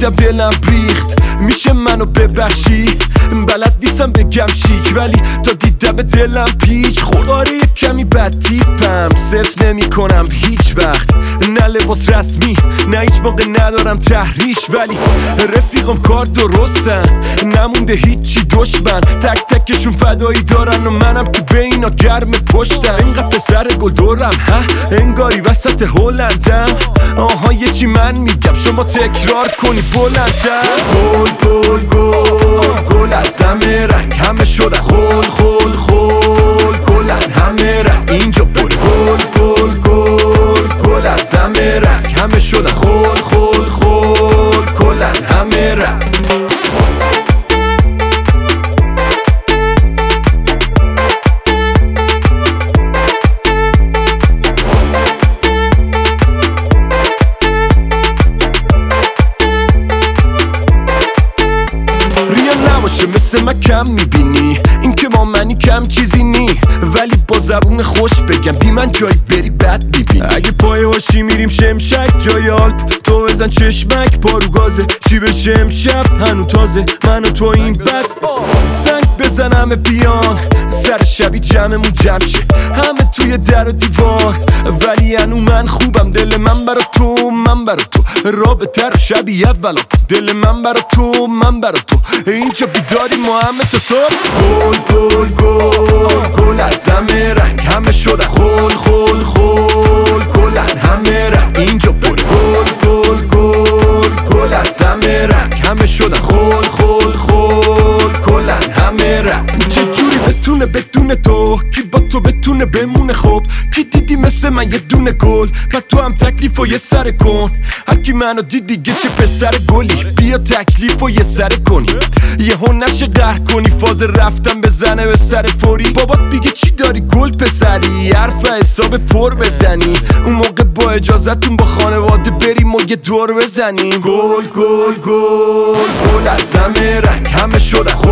دیدم دلم ریخت، میشه منو ببخشی؟ بلد نیستم بگم شیک ولی تا دیدم دلم پیچ خورد. آره یه کمی بد تیپم، سرس نمی کنم هیچ وقت، نه لباس رسمی نه هیچ موقع ندارم تحریش، ولی رفیقم کار درستن، نمونده هیچی دشمن، تک تکشون فدایی دارن و منم که به اینا گرم پشتم. اینقدر پسر گل دورم ها انگاری وسط هلندم، آها یه چی من میگم شما تکرار کنی بلندتر. گل گل گل گل از همه رنگ، همه شدن خول خول خول گلن همه رنگ اینجا بول. گل گل گل گل از همه رنگ، همه شدن خول خول خول گلن همه رنگ. مثل من کم میبینی این که ما منی کم چیزی نی، ولی با زبون خوش بگم بی من جایی بری بد میبینی. اگه پای هاشی میریم شمشک جای آلپ، تو بزن چشمک پارو گازه، چی بشه امشب هنو تازه من و تو این بد. زنگ بزنم بیان سر شبی جمعمون جمع شه، همه توی در و دیوار ولی هنو من خوبم، دل من برا تو من برا تو، رابطه رو شبی اولا، دل من برا تو من برا تو، اینجا بیداری ما همه تا صبح. گل گل گل گل از همه رنگ، همه شدن خول خول خول گلن همه رنگ اینجا بول. گل گل گل گل از همه رنگ، همه شدن خول خول خول گلن همه رنگ. چجوری بتونه بدون تو، کی با تو بتونه بمونه؟ خب کی دیدی مثل من یه دونه گل؟ و تو هم تکلیف و یه سر کن، هرکی منو دید بیگه چه پسر گلی، بیا تکلیف و یه سر کنی، یه هون نشه قهر کنی، فاز رفتم بزنه به سر فوری، بابات بیگه چی داری گل پسری، حرف حساب پر بزنی، اون موقع با اجازتون با خانواده بریم و یه دور بزنیم. گل گل گل گل از همه رنگ، همه شدن